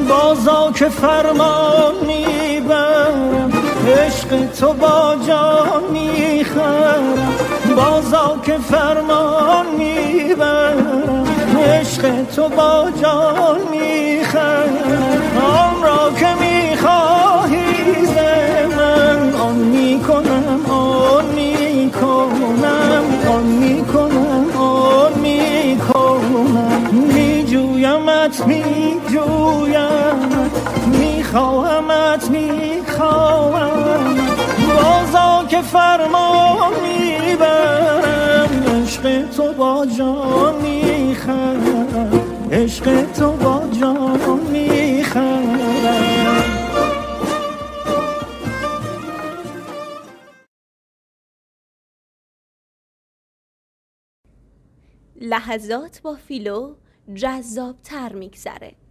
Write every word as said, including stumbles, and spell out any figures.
بازا که فرمان میبرم، عشق تو با جان میخرم. بازا که فرمان میبرم، عشق تو با جان میخرم. آن را که میخواهی ز من، آن میکنم آن میکنم آن میکنم آن میکنم. میجویمت میجویمت، میخواهمت میخواهم. بازا که فرمان میبرم، عشق تو با جان میخرم. عشق تو با جان میخرم. لحظات با فیلو جذاب‌تر میگذره.